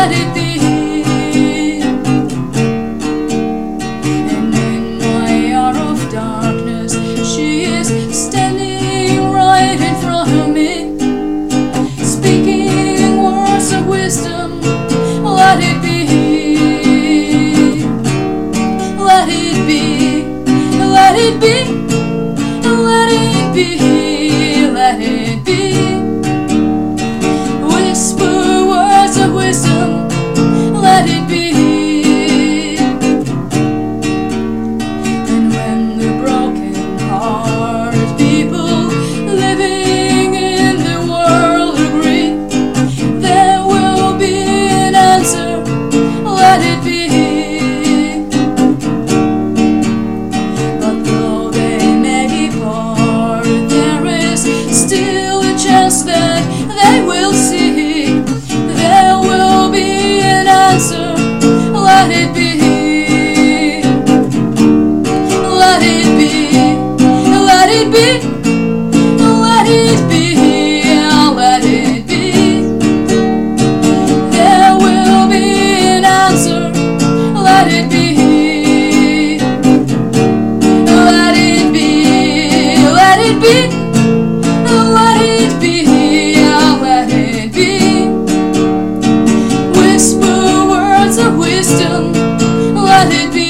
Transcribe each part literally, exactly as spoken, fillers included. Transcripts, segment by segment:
let it be. And in my hour of darkness, she is standing right in front of me, speaking words of wisdom. Let it be, let it be, let it be, let it be, let it be. Whisper words of wisdom, let it be. And when the broken hearted people living in the world agree, there will be an answer, let it be. But though they may be parted, there is still a chance that they will see. There will be an answer, let it be. Let it be, let it be, let it be, let it be. There will be an answer, let it be. Let it be, let it be, let it be, let it be. Whisper words of wisdom, let it be.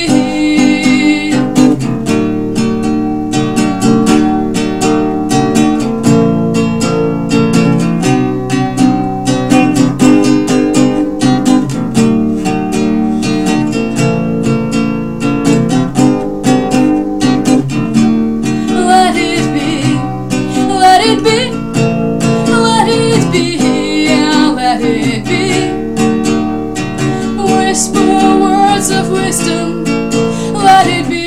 Let it be, let it be, let it be, let it be. Whisper words of wisdom, let it be.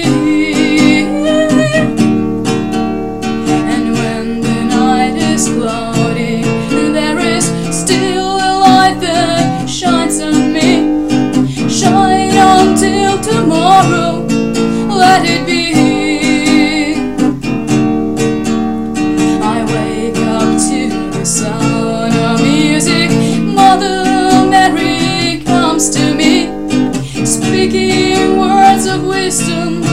And when the night is cloudy, there is still a light that shines on me. Shine until tomorrow, let it be. I wake up to the sound of music. Mother Mary comes to me, speaking words of wisdom,